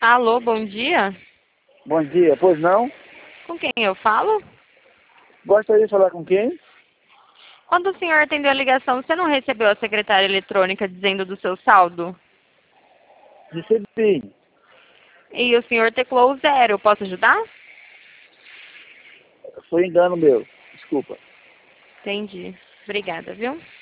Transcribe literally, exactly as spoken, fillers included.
Alô, bom dia. Bom dia, pois não? Com quem eu falo? Gostaria de falar com quem? Quando o senhor atendeu a ligação, você não recebeu a secretária eletrônica dizendo do seu saldo? Recebi. E o senhor teclou zero. Posso ajudar? Foi engano meu. Desculpa. Entendi. Obrigada, viu?